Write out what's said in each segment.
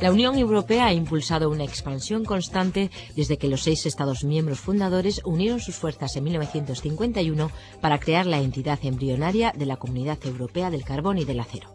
La Unión Europea ha impulsado una expansión constante desde que los 6 Estados miembros fundadores unieron sus fuerzas en 1951 para crear la entidad embrionaria de la Comunidad Europea del Carbón y del Acero.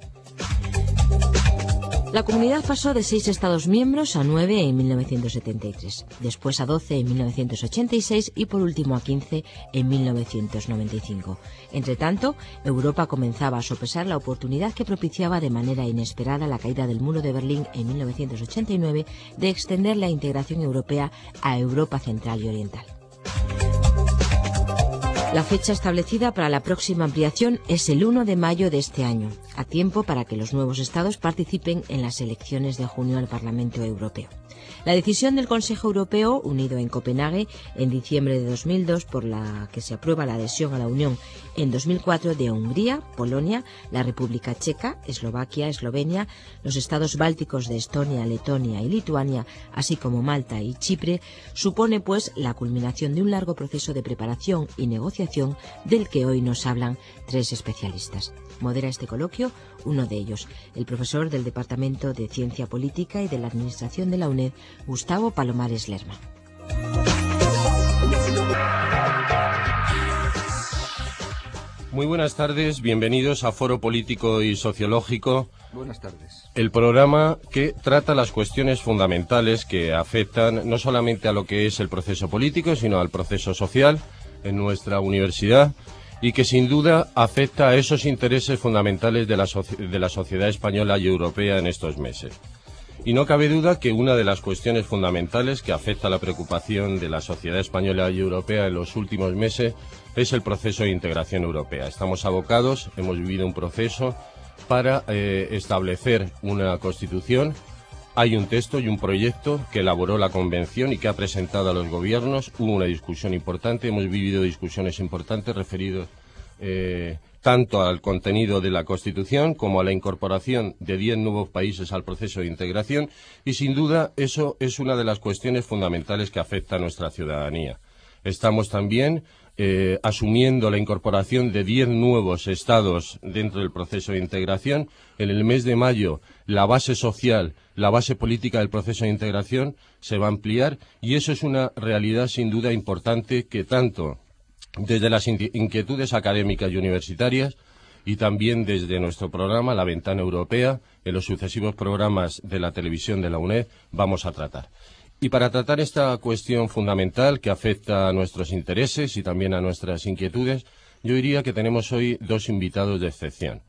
La comunidad pasó de 6 Estados miembros a 9 en 1973, después a 12 en 1986 y por último a 15 en 1995. Entre tanto, Europa comenzaba a sopesar la oportunidad que propiciaba de manera inesperada la caída del muro de Berlín en 1989 de extender la integración europea a Europa Central y Oriental. La fecha establecida para la próxima ampliación es el 1 de mayo de este año, a tiempo para que los nuevos Estados participen en las elecciones de junio al Parlamento Europeo. La decisión del Consejo Europeo, unido en Copenhague en diciembre de 2002, por la que se aprueba la adhesión a la Unión en 2004 de Hungría, Polonia, la República Checa, Eslovaquia, Eslovenia, los estados bálticos de Estonia, Letonia y Lituania, así como Malta y Chipre, supone pues la culminación de un largo proceso de preparación y negociación del que hoy nos hablan 3 especialistas. Modera este coloquio uno de ellos, el profesor del Departamento de Ciencia Política y de la Administración de la UNED, Gustavo Palomares Lerma. Muy buenas tardes, bienvenidos a Foro Político y Sociológico. Buenas tardes. El programa que trata las cuestiones fundamentales que afectan no solamente a lo que es el proceso político, sino al proceso social en nuestra universidad y que sin duda afecta a esos intereses fundamentales de la sociedad española y europea en estos meses. Y no cabe duda que una de las cuestiones fundamentales que afecta a la preocupación de la sociedad española y europea en los últimos meses es el proceso de integración europea. Estamos abocados, hemos vivido un proceso para establecer una constitución. Hay un texto y un proyecto que elaboró la Convención y que ha presentado a los gobiernos. Hubo una discusión importante, hemos vivido discusiones importantes referidas tanto al contenido de la Constitución como a la incorporación de 10 nuevos países al proceso de integración y sin duda eso es una de las cuestiones fundamentales que afecta a nuestra ciudadanía. Estamos también asumiendo la incorporación de 10 nuevos estados dentro del proceso de integración. En el mes de mayo la base social, la base política del proceso de integración se va a ampliar y eso es una realidad sin duda importante que tanto desde las inquietudes académicas y universitarias y también desde nuestro programa La Ventana Europea, en los sucesivos programas de la televisión de la UNED, vamos a tratar. Y para tratar esta cuestión fundamental que afecta a nuestros intereses y también a nuestras inquietudes, yo diría que tenemos hoy 2 invitados de excepción.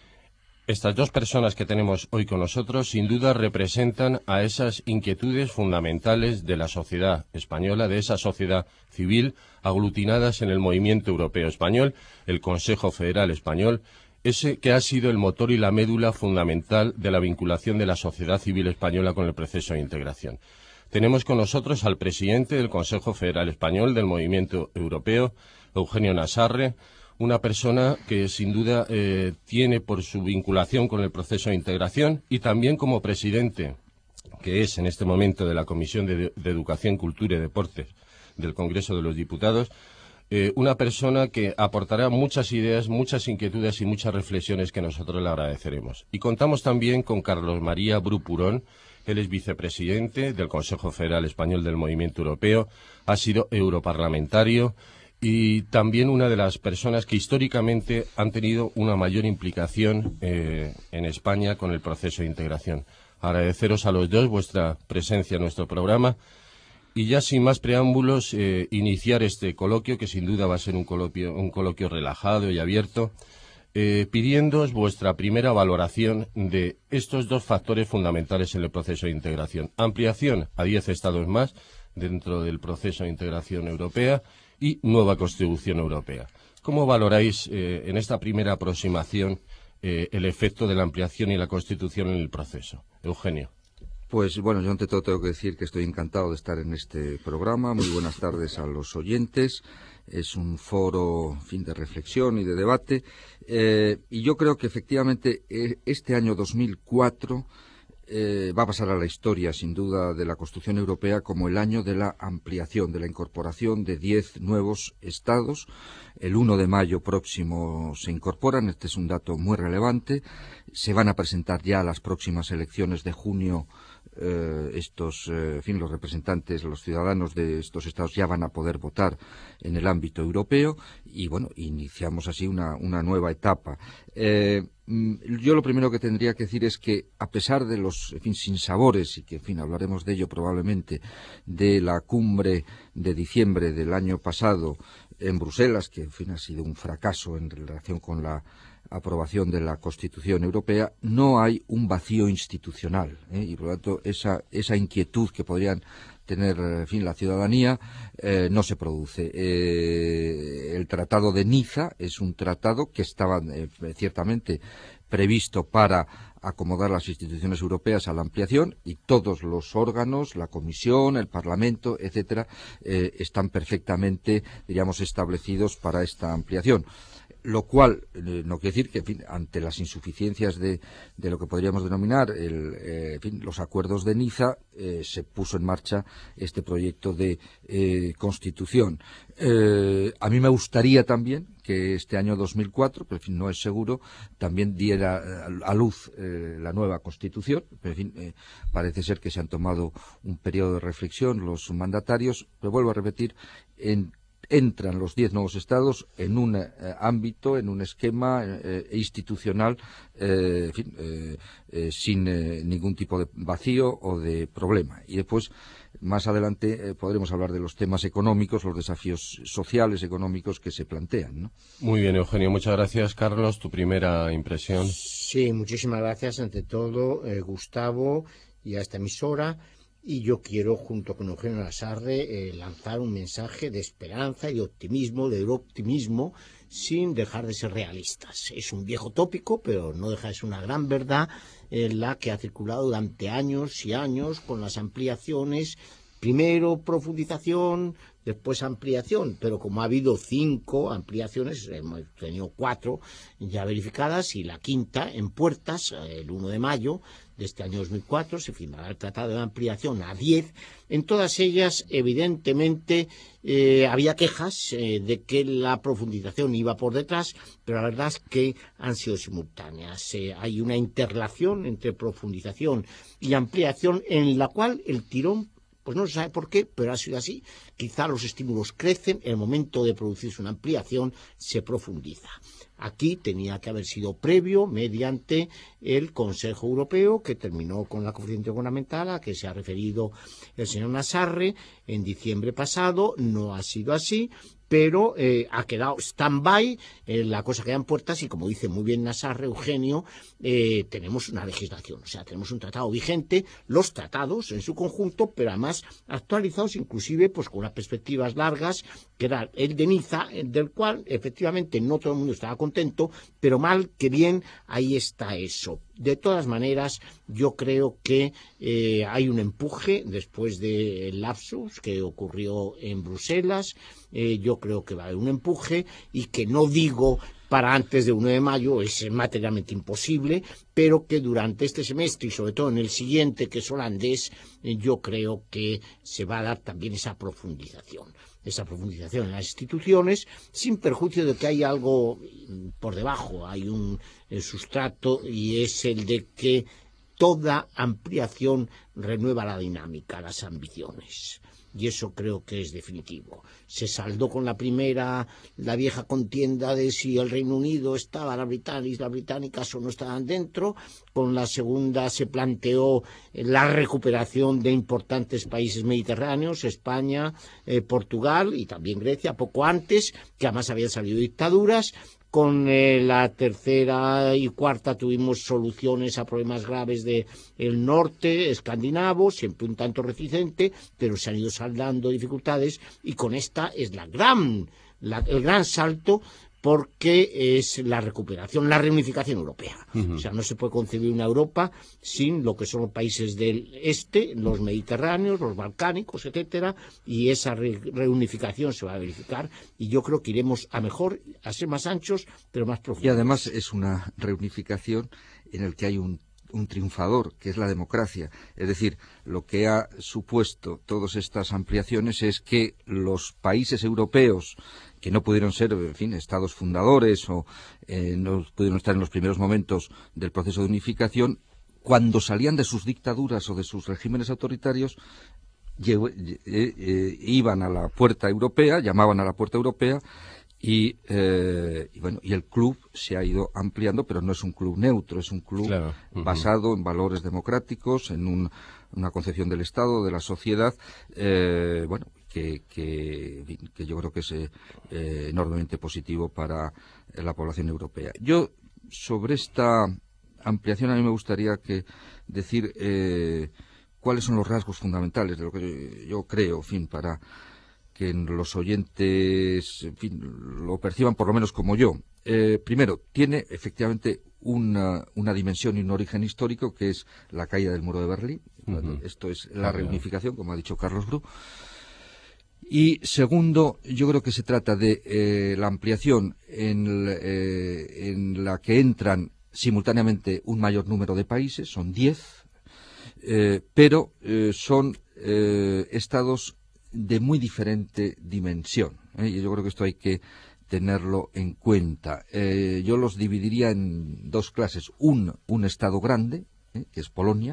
Estas 2 personas que tenemos hoy con nosotros sin duda representan a esas inquietudes fundamentales de la sociedad española, de esa sociedad civil aglutinadas en el movimiento europeo español, el Consejo Federal Español, ese que ha sido el motor y la médula fundamental de la vinculación de la sociedad civil española con el proceso de integración. Tenemos con nosotros al presidente del Consejo Federal Español del movimiento europeo, Eugenio Nassarre, una persona que sin duda tiene por su vinculación con el proceso de integración y también como presidente, que es en este momento de la Comisión de Educación, Cultura y Deportes del Congreso de los Diputados, una persona que aportará muchas ideas, muchas inquietudes y muchas reflexiones que nosotros le agradeceremos. Y contamos también con Carlos María Bru Purón. Él es vicepresidente del Consejo Federal Español del Movimiento Europeo, ha sido europarlamentario y también una de las personas que históricamente han tenido una mayor implicación en España con el proceso de integración. Agradeceros a los 2 vuestra presencia en nuestro programa y ya sin más preámbulos iniciar este coloquio que sin duda va a ser un coloquio relajado y abierto, pidiéndoos vuestra primera valoración de estos 2 factores fundamentales en el proceso de integración. Ampliación a 10 estados más dentro del proceso de integración europea y nueva Constitución Europea. ¿Cómo valoráis en esta primera aproximación el efecto de la ampliación y la Constitución en el proceso? Eugenio. Pues bueno, yo ante todo tengo que decir que estoy encantado de estar en este programa. Muy buenas tardes a los oyentes. Es un foro, en fin, de reflexión y de debate. Y yo creo que efectivamente este año 2004 va a pasar a la historia, sin duda, de la Constitución Europea como el año de la ampliación, de la incorporación de 10 nuevos estados. El 1 de mayo próximo se incorporan, este es un dato muy relevante. Se van a presentar ya las próximas elecciones de junio los representantes, los ciudadanos de estos estados ya van a poder votar en el ámbito europeo y, bueno, iniciamos así una nueva etapa. Yo lo primero que tendría que decir es que, a pesar de los, sinsabores, y que, hablaremos de ello probablemente, de la cumbre de diciembre del año pasado en Bruselas, que, ha sido un fracaso en relación con la aprobación de la Constitución Europea, no hay un vacío institucional, y por lo tanto esa inquietud que podrían tener la ciudadanía no se produce. El Tratado de Niza es un tratado que estaba ciertamente previsto para acomodar las instituciones europeas a la ampliación, y todos los órganos, la Comisión, el Parlamento, etcétera, están perfectamente, establecidos para esta ampliación. Lo cual no quiere decir que, ante las insuficiencias de lo que podríamos denominar los acuerdos de Niza, se puso en marcha este proyecto de Constitución. A mí me gustaría también que este año 2004, pero no es seguro, también diera a luz la nueva Constitución, pero parece ser que se han tomado un periodo de reflexión los mandatarios, pero vuelvo a repetir, entran los 10 nuevos estados en un ámbito, en un esquema institucional sin ningún tipo de vacío o de problema. Y después, más adelante, podremos hablar de los temas económicos, los desafíos sociales, económicos que se plantean, ¿no? Muy bien, Eugenio. Muchas gracias. Carlos, tu primera impresión. Sí, muchísimas gracias ante todo, Gustavo, y a esta emisora. Y yo quiero, junto con Eugenio Lasarre, lanzar un mensaje de esperanza y de optimismo, sin dejar de ser realistas. Es un viejo tópico, pero no deja de ser una gran verdad, la que ha circulado durante años y años con las ampliaciones. Primero profundización, después ampliación, pero como ha habido 5 ampliaciones, hemos tenido 4 ya verificadas y la quinta en puertas, el 1 de mayo de este año 2004, se firmará el tratado de ampliación a 10. En todas ellas, evidentemente, había quejas de que la profundización iba por detrás, pero la verdad es que han sido simultáneas. Hay una interrelación entre profundización y ampliación en la cual el tirón, pues no se sabe por qué, pero ha sido así. Quizá los estímulos crecen, en el momento de producirse una ampliación se profundiza. Aquí tenía que haber sido previo mediante el Consejo Europeo, que terminó con la coeficiente gubernamental a que se ha referido el señor Lasarre en diciembre pasado. No ha sido así, pero ha quedado stand-by, la cosa queda en puertas y, como dice muy bien Lasarre, Eugenio, tenemos una legislación, o sea, tenemos un tratado vigente, los tratados en su conjunto, pero además actualizados inclusive pues con unas perspectivas largas, que era el de Niza, del cual efectivamente no todo el mundo estaba contento, pero mal que bien, ahí está eso. De todas maneras, yo creo que hay un empuje después del lapsus que ocurrió en Bruselas. Yo creo que va a haber un empuje y que no digo para antes de 1 de mayo, es materialmente imposible, pero que durante este semestre y sobre todo en el siguiente, que es holandés, yo creo que se va a dar también esa profundización en las instituciones, sin perjuicio de que hay algo por debajo, hay un sustrato, y es el de que toda ampliación renueva la dinámica, las ambiciones. Y eso creo que es definitivo. Se saldó con la primera, la vieja contienda de si el Reino Unido estaba, las británicas o no estaban dentro. Con la segunda se planteó la recuperación de importantes países mediterráneos, España, Portugal y también Grecia, poco antes, que además habían salido dictaduras. Con la tercera y cuarta tuvimos soluciones a problemas graves del norte escandinavo, siempre un tanto reticente, pero se han ido saldando dificultades, y con esta es el gran salto, porque es la recuperación, la reunificación europea. O sea, no se puede concebir una Europa sin lo que son los países del este, los mediterráneos, los balcánicos, etcétera, y esa reunificación se va a verificar, y yo creo que iremos a mejor, a ser más anchos, pero más profundos. Y además es una reunificación en la que hay un triunfador, que es la democracia. Es decir, lo que ha supuesto todas estas ampliaciones es que los países europeos que no pudieron ser, estados fundadores o no pudieron estar en los primeros momentos del proceso de unificación, cuando salían de sus dictaduras o de sus regímenes autoritarios, iban a la puerta europea, llamaban a la puerta europea, y el club se ha ido ampliando, pero no es un club neutro, es un club basado en valores democráticos, en una concepción del Estado, de la sociedad, que yo creo que es enormemente positivo para la población europea. Yo, sobre esta ampliación, a mí me gustaría decir cuáles son los rasgos fundamentales de lo que yo creo, para que los oyentes lo perciban por lo menos como yo. Primero, tiene efectivamente una dimensión y un origen histórico, que es la caída del muro de Berlín. Esto es la reunificación, como ha dicho Carlos Bru. Y segundo, yo creo que se trata de la ampliación en la que entran simultáneamente un mayor número de países, son 10, pero son estados de muy diferente dimensión, y yo creo que esto hay que tenerlo en cuenta. Yo los dividiría en dos clases. Un estado grande, que es Polonia.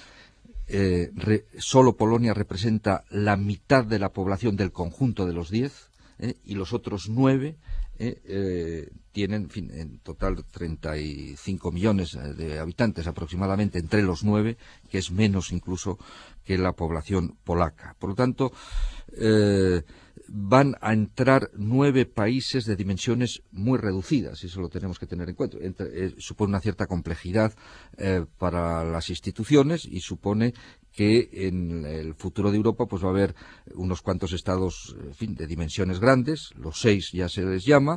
Solo Polonia representa la mitad de la población del conjunto de los 10, y los otros 9 tienen, en total 35 millones de habitantes aproximadamente entre los 9, que es menos incluso que la población polaca. Por lo tanto, van a entrar 9 países de dimensiones muy reducidas, y eso lo tenemos que tener en cuenta. Supone una cierta complejidad para las instituciones, y supone que en el futuro de Europa pues va a haber unos cuantos estados de dimensiones grandes, los 6 ya se les llama,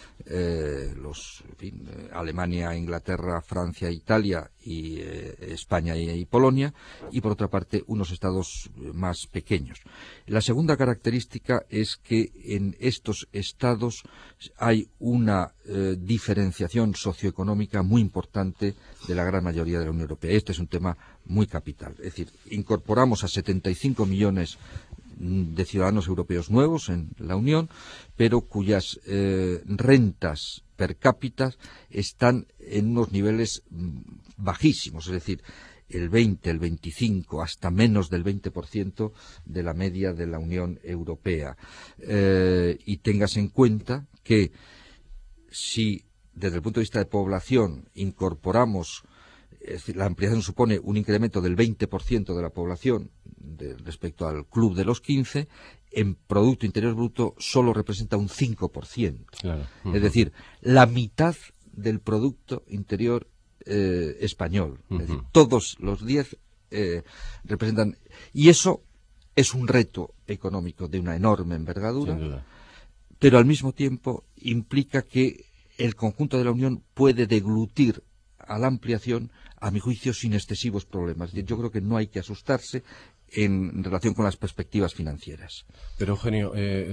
Alemania, Inglaterra, Francia, Italia y España y Polonia, y por otra parte unos estados más pequeños. La segunda característica es que en estos estados hay una diferenciación socioeconómica muy importante de la gran mayoría de la Unión Europea. Este es un tema muy capital. Es decir, incorporamos a 75 millones de ciudadanos europeos nuevos en la Unión, pero cuyas rentas per cápita están en unos niveles bajísimos, es decir, el 20, el 25, hasta menos del 20% de la media de la Unión Europea. Y tengas en cuenta que si desde el punto de vista de población incorporamos, es decir, la ampliación supone un incremento del 20% de la población respecto al club de los 15, en Producto Interior Bruto solo representa un 5%. Claro. Es decir, la mitad del Producto Interior español. Es decir, todos los 10 representan. Y eso es un reto económico de una enorme envergadura, sin duda, pero al mismo tiempo implica que el conjunto de la Unión puede deglutir a la ampliación, a mi juicio, sin excesivos problemas. Yo creo que no hay que asustarse en relación con las perspectivas financieras. Pero, Eugenio,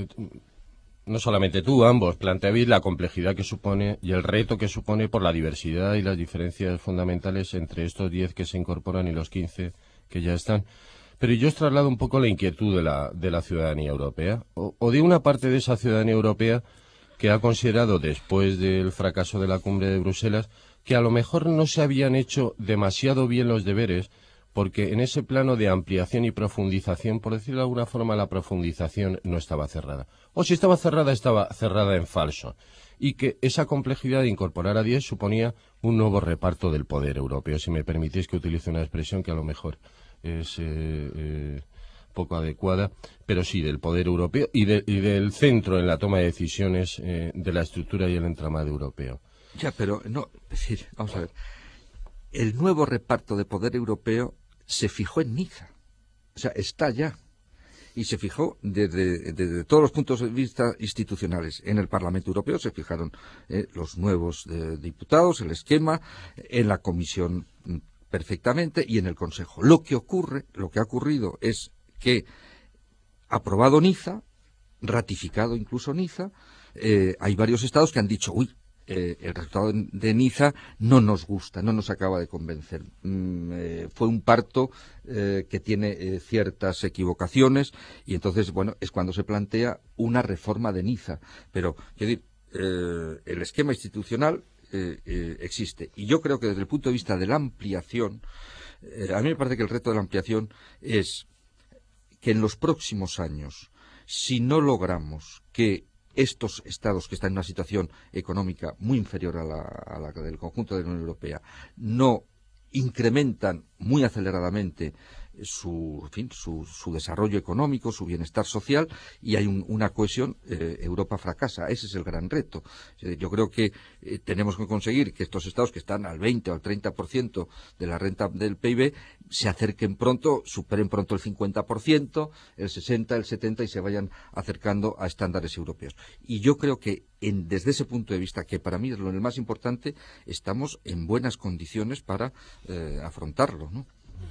no solamente tú, ambos planteáis la complejidad que supone y el reto que supone por la diversidad y las diferencias fundamentales entre estos 10 que se incorporan y los 15 que ya están. Pero yo os traslado un poco la inquietud de la ciudadanía europea, o de una parte de esa ciudadanía europea que ha considerado, después del fracaso de la cumbre de Bruselas, que a lo mejor no se habían hecho demasiado bien los deberes, porque en ese plano de ampliación y profundización, por decirlo de alguna forma, la profundización no estaba cerrada. O si estaba cerrada en falso. Y que esa complejidad de incorporar a 10 suponía un nuevo reparto del poder europeo. Si me permitís que utilice una expresión que a lo mejor es poco adecuada, pero sí, del poder europeo y del centro en la toma de decisiones de la estructura y el entramado europeo. Ya, pero no, es decir, vamos a ver, el nuevo reparto de poder europeo se fijó en Niza, o sea, está ya, y se fijó desde todos los puntos de vista institucionales. En el Parlamento Europeo se fijaron los nuevos diputados, el esquema, en la Comisión perfectamente, y en el Consejo. Lo que ha ocurrido es que, aprobado Niza, ratificado incluso Niza, hay varios estados que han dicho, el resultado de Niza no nos gusta, no nos acaba de convencer. Fue un parto que tiene ciertas equivocaciones, y entonces, bueno, es cuando se plantea una reforma de Niza. Pero, quiero decir, el esquema institucional existe. Y yo creo que desde el punto de vista de la ampliación, a mí me parece que el reto de la ampliación es que en los próximos años, si no logramos que estos estados que están en una situación económica muy inferior a la del conjunto de la Unión Europea no incrementan muy aceleradamente su desarrollo económico, su bienestar social, y hay una cohesión, Europa fracasa. Ese es el gran reto. Yo creo que tenemos que conseguir que estos estados que están al 20 o al 30% de la renta del PIB se acerquen pronto, superen pronto el 50%, el 60%, el 70% y se vayan acercando a estándares europeos. Y yo creo que desde ese punto de vista, que para mí es lo más importante, estamos en buenas condiciones para afrontarlo, ¿no?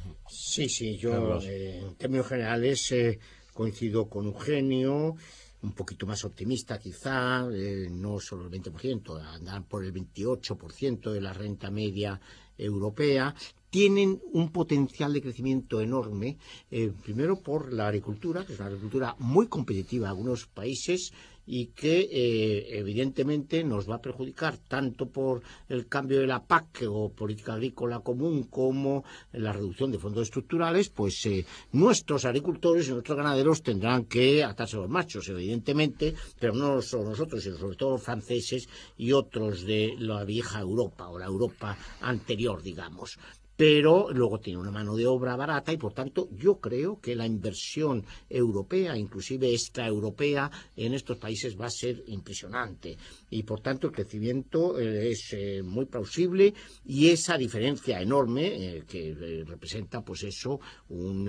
Sí, yo en términos generales coincido con Eugenio, un poquito más optimista quizá, no solo el 20%, andar por el 28% de la renta media europea. Tienen un potencial de crecimiento enorme, primero por la agricultura, que es una agricultura muy competitiva en algunos países y que evidentemente nos va a perjudicar tanto por el cambio de la PAC o política agrícola común como la reducción de fondos estructurales. Pues nuestros agricultores y nuestros ganaderos tendrán que atarse los machos, evidentemente, pero no solo nosotros, sino sobre todo los franceses y otros de la vieja Europa o la Europa anterior, digamos. Pero luego tiene una mano de obra barata y, por tanto, yo creo que la inversión europea, inclusive extraeuropea, en estos países va a ser impresionante. Y, por tanto, el crecimiento es muy plausible, y esa diferencia enorme que representa, pues eso, un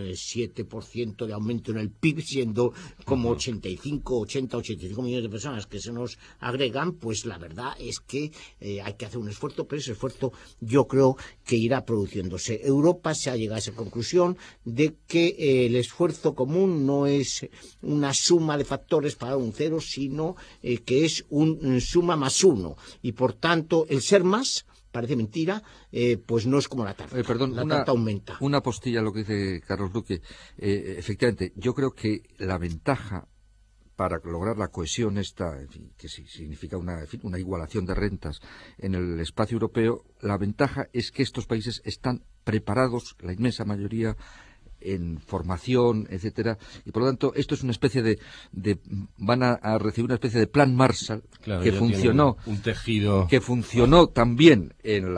7% de aumento en el PIB, siendo como 85 millones de personas que se nos agregan, pues la verdad es que hay que hacer un esfuerzo, pero ese esfuerzo yo creo que irá produciendo. Europa se ha llegado a esa conclusión de que el esfuerzo común no es una suma de factores para un cero, sino que es un suma más uno, y por tanto el ser más, parece mentira, pues no es como la tarta. La tarta aumenta. Una postilla a lo que dice Carlos Luque. Efectivamente, yo creo que la ventaja para lograr la cohesión esta, que significa una igualación de rentas en el espacio europeo, la ventaja es que estos países están preparados, la inmensa mayoría, en formación, etcétera, y por lo tanto esto es una especie de van a recibir una especie de plan Marshall, claro, que funcionó, un tejido que funcionó también en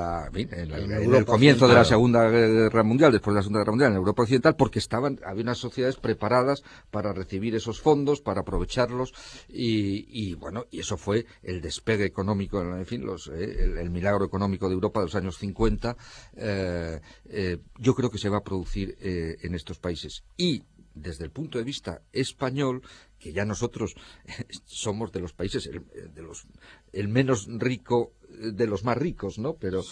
el comienzo de la Segunda Guerra Mundial, después de la Segunda Guerra Mundial en Europa Occidental, porque había unas sociedades preparadas para recibir esos fondos, para aprovecharlos, y eso fue el despegue económico, en fin, el milagro económico de Europa de los años 50. Yo creo que se va a producir en estos países. Y desde el punto de vista español, que ya nosotros somos de los países el menos rico de los más ricos, ¿no? Pero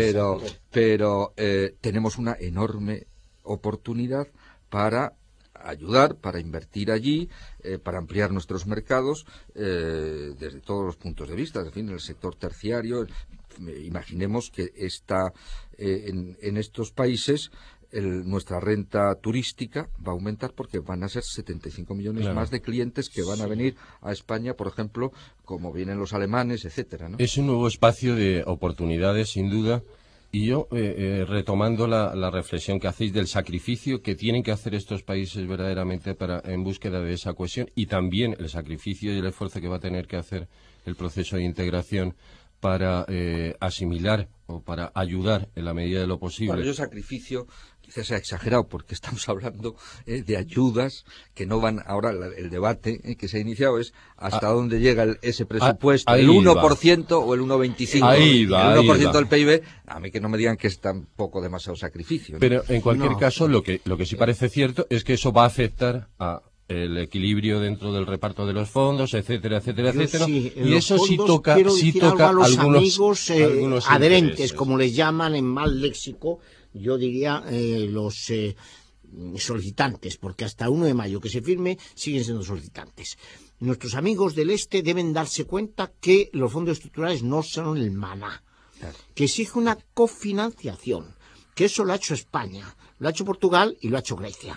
tenemos una enorme oportunidad para ayudar, para invertir allí, para ampliar nuestros mercados desde todos los puntos de vista. En fin, el sector terciario, imaginemos que está en estos países nuestra renta turística va a aumentar, porque van a ser 75 millones más de clientes que van a venir a España, por ejemplo, como vienen los alemanes, etcétera, ¿no? Es un nuevo espacio de oportunidades, sin duda. Y yo, retomando la reflexión que hacéis del sacrificio que tienen que hacer estos países verdaderamente en búsqueda de esa cohesión, y también el sacrificio y el esfuerzo que va a tener que hacer el proceso de integración para asimilar o para ayudar en la medida de lo posible. Bueno, yo sacrificio quizás sea exagerado, porque estamos hablando de ayudas que no van. Ahora el debate que se ha iniciado es hasta dónde llega ese presupuesto, el 1% o el 1,25%. El 1% del PIB, a mí que no me digan que es tampoco demasiado sacrificio, ¿no? Pero en cualquier caso, lo que sí parece cierto es que eso va a afectar a el equilibrio dentro del reparto de los fondos, etcétera, etcétera, etcétera. Sí, y eso sí toca a los algunos adherentes, intereses, como les llaman en mal léxico, yo diría los solicitantes, porque hasta el 1 de mayo que se firme siguen siendo solicitantes. Nuestros amigos del Este deben darse cuenta que los fondos estructurales no son el maná, que exige una cofinanciación, que eso lo ha hecho España, lo ha hecho Portugal y lo ha hecho Grecia.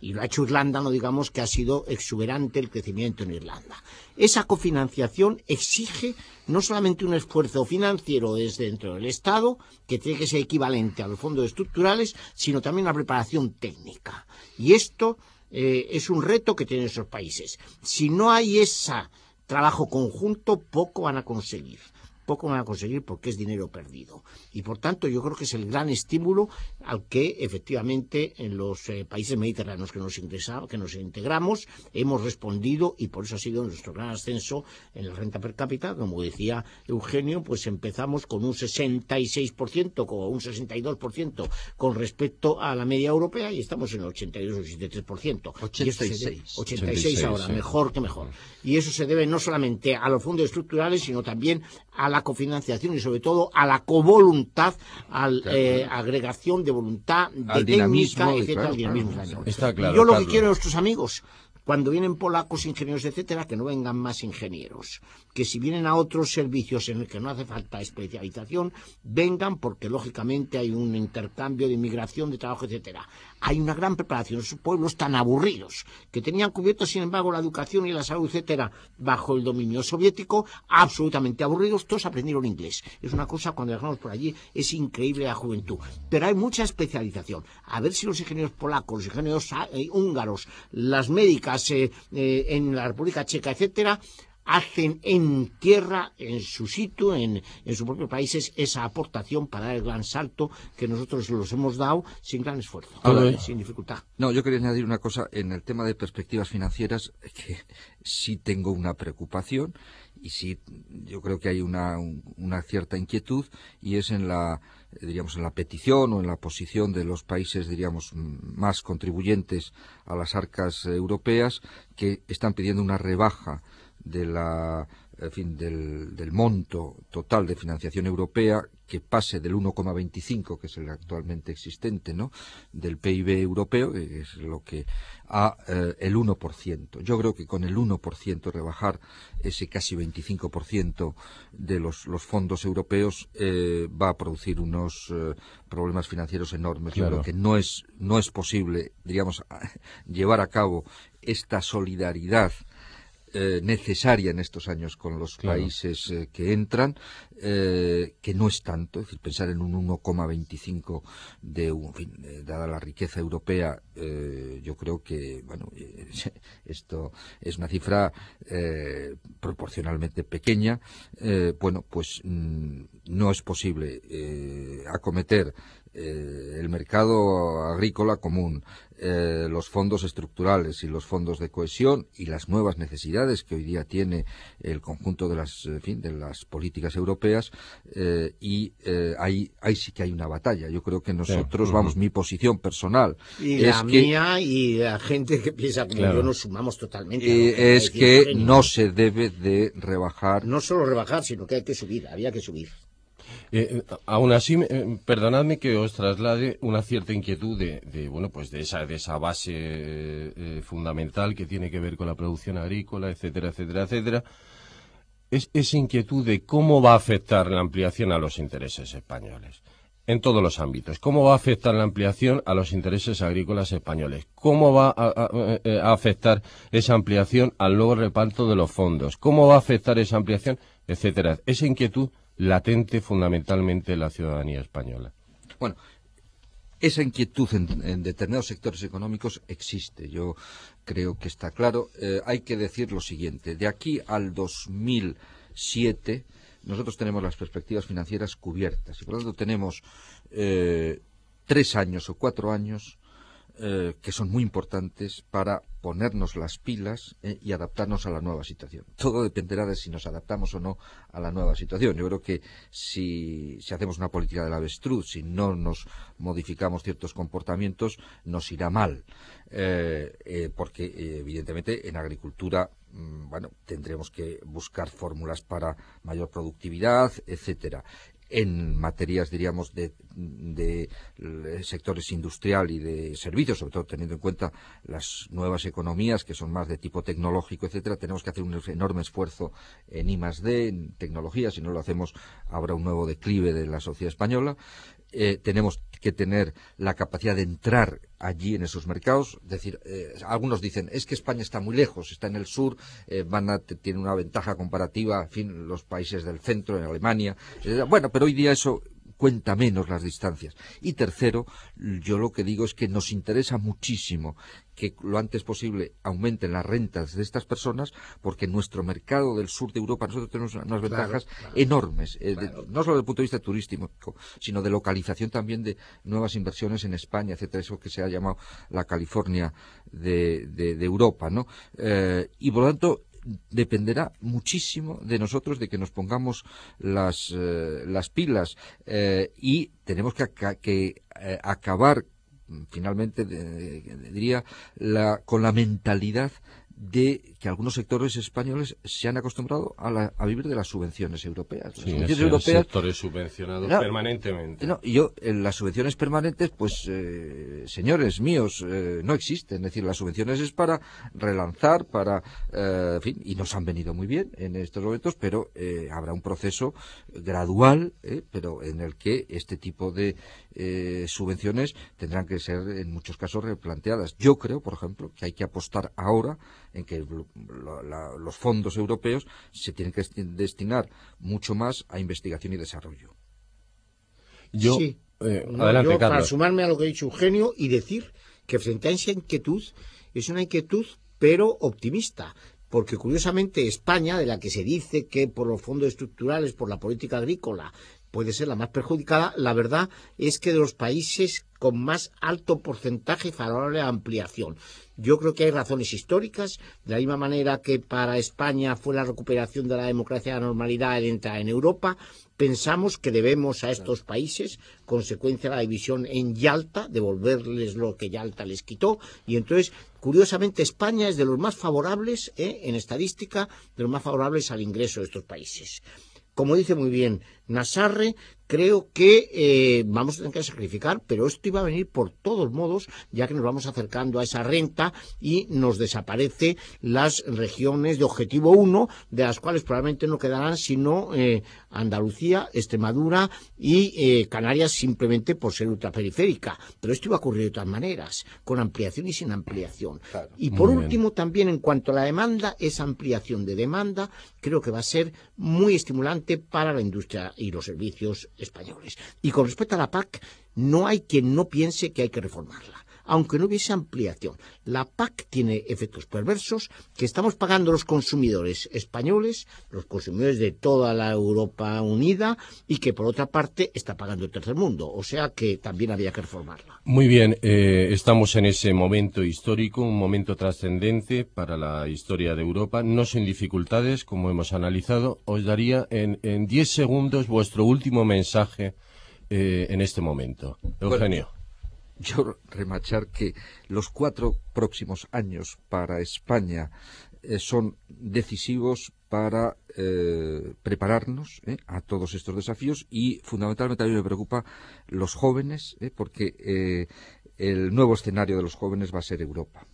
y lo ha hecho Irlanda, no digamos que ha sido exuberante el crecimiento en Irlanda. Esa cofinanciación exige no solamente un esfuerzo financiero desde dentro del Estado, que tiene que ser equivalente a los fondos estructurales, sino también la preparación técnica. Y esto es un reto que tienen esos países. Si no hay ese trabajo conjunto, poco van a conseguir porque es dinero perdido. Y por tanto yo creo que es el gran estímulo al que efectivamente en los países mediterráneos que nos integramos hemos respondido, y por eso ha sido nuestro gran ascenso en la renta per cápita. Como decía Eugenio, pues empezamos con un 66% o un 62% con respecto a la media europea, y estamos en el 82 o 83%. 86 ahora, sí. Mejor que mejor. Y eso se debe no solamente a los fondos estructurales, sino también a la cofinanciación y sobre todo a la covoluntad, a la agregación de voluntad, de técnica, etcétera, al dinamismo. Está claro, y yo lo que quiero a nuestros amigos, cuando vienen polacos, ingenieros, etcétera, que no vengan más ingenieros, que si vienen a otros servicios en el que no hace falta especialización, vengan, porque lógicamente hay un intercambio de inmigración, de trabajo, etcétera. Hay una gran preparación. Esos pueblos tan aburridos, que tenían cubierto, sin embargo, la educación y la salud, etcétera, bajo el dominio soviético, absolutamente aburridos, todos aprendieron inglés. Es una cosa, cuando viajamos por allí, es increíble la juventud. Pero hay mucha especialización. A ver si los ingenieros polacos, los ingenieros húngaros, las médicas en la República Checa, etcétera, hacen en tierra, en su sitio, en sus propios países, esa aportación para dar el gran salto que nosotros los hemos dado sin gran esfuerzo, sin dificultad. No, yo quería añadir una cosa en el tema de perspectivas financieras, que sí tengo una preocupación, y sí, yo creo que hay una cierta inquietud, y es en la petición o en la posición de los países, más contribuyentes a las arcas europeas, que están pidiendo una rebaja del monto total de financiación europea, que pase del 1,25, que es el actualmente existente, ¿no?, del PIB europeo, que es lo que a el 1%. Yo creo que con el 1% rebajar ese casi 25% de los fondos europeos va a producir unos problemas financieros enormes. Claro. Yo creo que no es posible, llevar a cabo esta solidaridad necesaria en estos años con los países que entran, que no es tanto. Es decir, pensar en un 1,25 dada la riqueza europea, yo creo que esto es una cifra proporcionalmente pequeña. No es posible acometer el mercado agrícola común, los fondos estructurales y los fondos de cohesión y las nuevas necesidades que hoy día tiene el conjunto de las políticas europeas, ahí sí que hay una batalla. Yo creo que nosotros, mi posición personal y es la mía y la gente que piensa como yo nos sumamos totalmente. Es que no se debe de rebajar. No solo rebajar, sino que hay que subir, había que subir. Aún así, perdonadme que os traslade una cierta inquietud de esa base fundamental que tiene que ver con la producción agrícola, etcétera, etcétera, etcétera. Es esa inquietud de cómo va a afectar la ampliación a los intereses españoles, en todos los ámbitos. ¿Cómo va a afectar la ampliación a los intereses agrícolas españoles? ¿Cómo va a afectar esa ampliación al nuevo reparto de los fondos? ¿Cómo va a afectar esa ampliación, etcétera? Esa inquietud latente fundamentalmente en la ciudadanía española. Bueno, esa inquietud en determinados sectores económicos existe. Yo creo que está claro. Hay que decir lo siguiente: de aquí al 2007 nosotros tenemos las perspectivas financieras cubiertas, y por lo tanto tenemos 3 años o 4 años que son muy importantes para ponernos las pilas y adaptarnos a la nueva situación. Todo dependerá de si nos adaptamos o no a la nueva situación. Yo creo que si hacemos una política del avestruz, si no nos modificamos ciertos comportamientos, nos irá mal. Porque evidentemente en agricultura tendremos que buscar fórmulas para mayor productividad, etcétera. En materias, de sectores industrial y de servicios, sobre todo teniendo en cuenta las nuevas economías que son más de tipo tecnológico, etcétera, tenemos que hacer un enorme esfuerzo en I+D, en tecnología. Si no lo hacemos, habrá un nuevo declive de la sociedad española. tenemos que tener la capacidad de entrar allí en esos mercados. Es decir, algunos dicen, es que España está muy lejos, está en el sur, tiene una ventaja comparativa, en fin, los países del centro, en Alemania. Bueno, pero hoy día eso cuenta menos las distancias. Y tercero, yo lo que digo es que nos interesa muchísimo que lo antes posible aumenten las rentas de estas personas, porque nuestro mercado del sur de Europa, nosotros tenemos unas ventajas enormes, no solo desde el punto de vista turístico, sino de localización también de nuevas inversiones en España, etcétera, eso que se ha llamado la California de Europa, ¿no? Y por lo tanto, dependerá muchísimo de nosotros, de que nos pongamos las pilas, y tenemos que acabar finalmente, diría, con la mentalidad de que algunos sectores españoles se han acostumbrado a vivir de las subvenciones europeas. Las subvenciones europeas, sectores subvencionados permanentemente. Y yo, en las subvenciones permanentes, pues, señores míos, no existen. Es decir, las subvenciones es para relanzar, en fin, y nos han venido muy bien en estos momentos, pero habrá un proceso gradual, pero en el que este tipo de subvenciones tendrán que ser, en muchos casos, replanteadas. Yo creo, por ejemplo, que hay que apostar ahora en que los fondos europeos se tienen que destinar mucho más a investigación y desarrollo. Adelante, Carlos. Para sumarme a lo que ha dicho Eugenio y decir que frente a esa inquietud, es una inquietud pero optimista, porque curiosamente España, de la que se dice que por los fondos estructurales, por la política agrícola, puede ser la más perjudicada, la verdad es que de los países con más alto porcentaje favorable a ampliación. Yo creo que hay razones históricas, de la misma manera que para España fue la recuperación de la democracia y la normalidad el entrar en Europa. Pensamos que debemos a estos países, consecuencia de la división en Yalta, devolverles lo que Yalta les quitó, y entonces, curiosamente, España es de los más favorables, en estadística, de los más favorables al ingreso de estos países. Como dice muy bien Nassarre, creo que vamos a tener que sacrificar, pero esto iba a venir por todos modos, ya que nos vamos acercando a esa renta y nos desaparece las regiones de objetivo 1, de las cuales probablemente no quedarán sino Andalucía, Extremadura y Canarias, simplemente por ser ultraperiférica. Pero esto iba a ocurrir de todas maneras, con ampliación y sin ampliación. Claro. Y por último, también en cuanto a la demanda, esa ampliación de demanda creo que va a ser muy estimulante para la industria y los servicios españoles. Y con respecto a la PAC, no hay quien no piense que hay que reformarla, aunque no hubiese ampliación. La PAC tiene efectos perversos que estamos pagando los consumidores españoles, los consumidores de toda la Europa unida, y que por otra parte está pagando el tercer mundo, o sea que también había que reformarla. Muy bien, estamos en ese momento histórico, un momento trascendente para la historia de Europa, no sin dificultades, como hemos analizado. Os daría en 10 segundos vuestro último mensaje en este momento. Eugenio. Yo remachar que los 4 próximos años para España son decisivos para prepararnos a todos estos desafíos, y fundamentalmente a mí me preocupa los jóvenes, porque el nuevo escenario de los jóvenes va a ser Europa.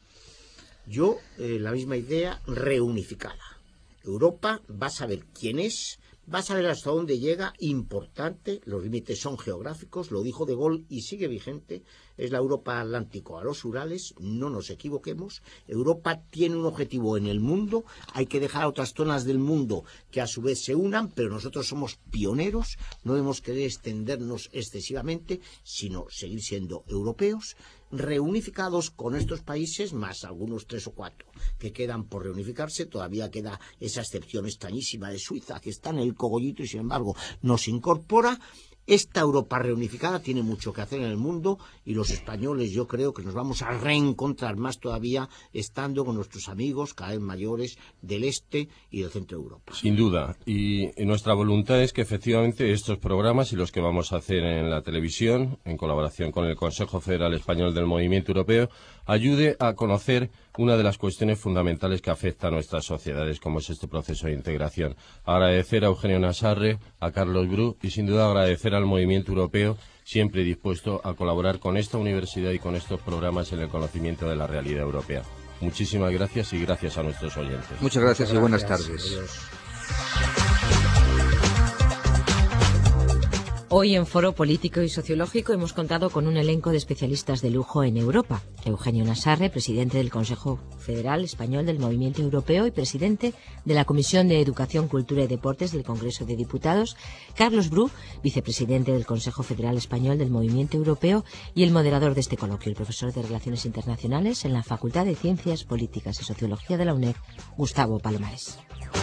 Yo, la misma idea reunificada. Europa va a saber quién es, va a saber hasta dónde llega, importante, los límites son geográficos, lo dijo De Gaulle y sigue vigente, es la Europa Atlántico a los Urales, no nos equivoquemos. Europa tiene un objetivo en el mundo, hay que dejar a otras zonas del mundo que a su vez se unan, pero nosotros somos pioneros, no debemos querer extendernos excesivamente, sino seguir siendo europeos, reunificados con estos países, más algunos 3 o 4 que quedan por reunificarse. Todavía queda esa excepción extrañísima de Suiza, que está en el cogollito y sin embargo nos incorpora. Esta Europa reunificada tiene mucho que hacer en el mundo, y los españoles yo creo que nos vamos a reencontrar más todavía estando con nuestros amigos cada vez mayores del este y del centro de Europa. Sin duda, y nuestra voluntad es que efectivamente estos programas y los que vamos a hacer en la televisión, en colaboración con el Consejo Federal Español del Movimiento Europeo, ayude a conocer una de las cuestiones fundamentales que afecta a nuestras sociedades, como es este proceso de integración. Agradecer a Eugenio Nassarre, a Carlos Bru, y sin duda agradecer al Movimiento Europeo, siempre dispuesto a colaborar con esta universidad y con estos programas en el conocimiento de la realidad europea. Muchísimas gracias, y gracias a nuestros oyentes. Muchas gracias y buenas tardes. Adiós. Hoy en Foro Político y Sociológico hemos contado con un elenco de especialistas de lujo en Europa. Eugenio Nassarre, presidente del Consejo Federal Español del Movimiento Europeo y presidente de la Comisión de Educación, Cultura y Deportes del Congreso de Diputados. Carlos Bru, vicepresidente del Consejo Federal Español del Movimiento Europeo y el moderador de este coloquio, el profesor de Relaciones Internacionales en la Facultad de Ciencias Políticas y Sociología de la UNED, Gustavo Palomares.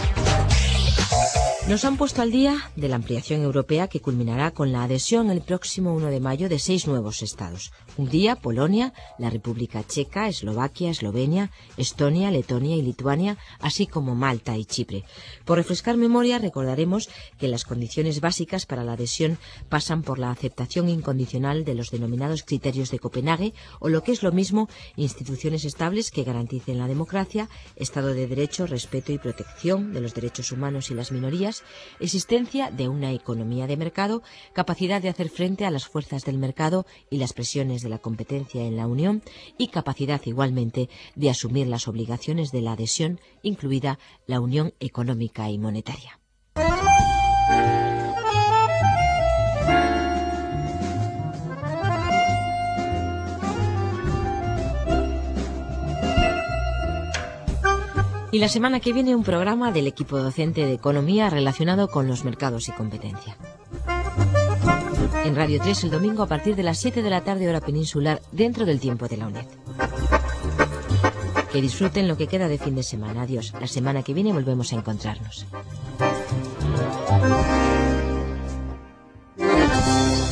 Nos han puesto al día de la ampliación europea que culminará con la adhesión el próximo 1 de mayo de 6 nuevos estados. Hungría, Polonia, la República Checa, Eslovaquia, Eslovenia, Estonia, Letonia y Lituania, así como Malta y Chipre. Por refrescar memoria, recordaremos que las condiciones básicas para la adhesión pasan por la aceptación incondicional de los denominados criterios de Copenhague, o lo que es lo mismo, instituciones estables que garanticen la democracia, Estado de Derecho, respeto y protección de los derechos humanos y las minorías, existencia de una economía de mercado, capacidad de hacer frente a las fuerzas del mercado y las presiones de la competencia en la Unión y capacidad igualmente de asumir las obligaciones de la adhesión, incluida la Unión Económica y Monetaria. Y la semana que viene un programa del equipo docente de Economía relacionado con los mercados y competencia. En Radio 3 el domingo a partir de las 7 de la tarde hora peninsular, dentro del tiempo de la UNED. Que disfruten lo que queda de fin de semana. Adiós. La semana que viene volvemos a encontrarnos.